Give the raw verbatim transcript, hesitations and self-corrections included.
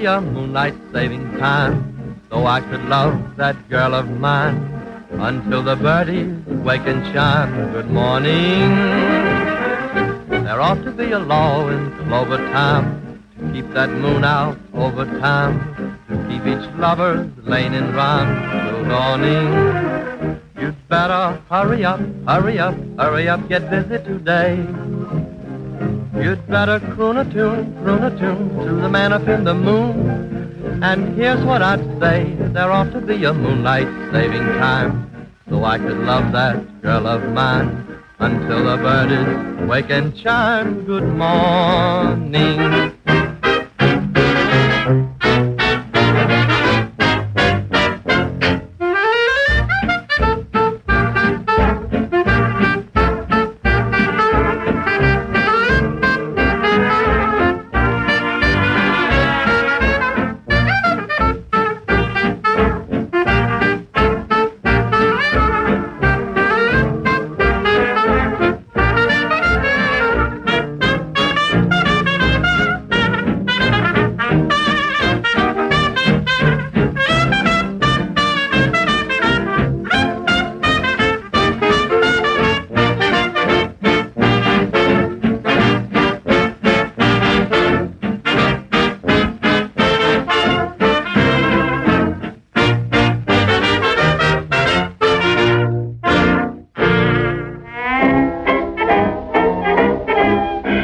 be a moonlight saving time, so I could love that girl of mine until the birdies wake and chime good morning. There ought to be a law in clover time to keep that moon out over time, to keep each lover's lane in rhyme till dawning. You'd better hurry up, hurry up, hurry up, get busy today. You'd better croon a tune, croon a tune to the man up in the moon. And here's what I'd say, there ought to be a moonlight saving time, so I could love that girl of mine until the birdies wake and chime good morning.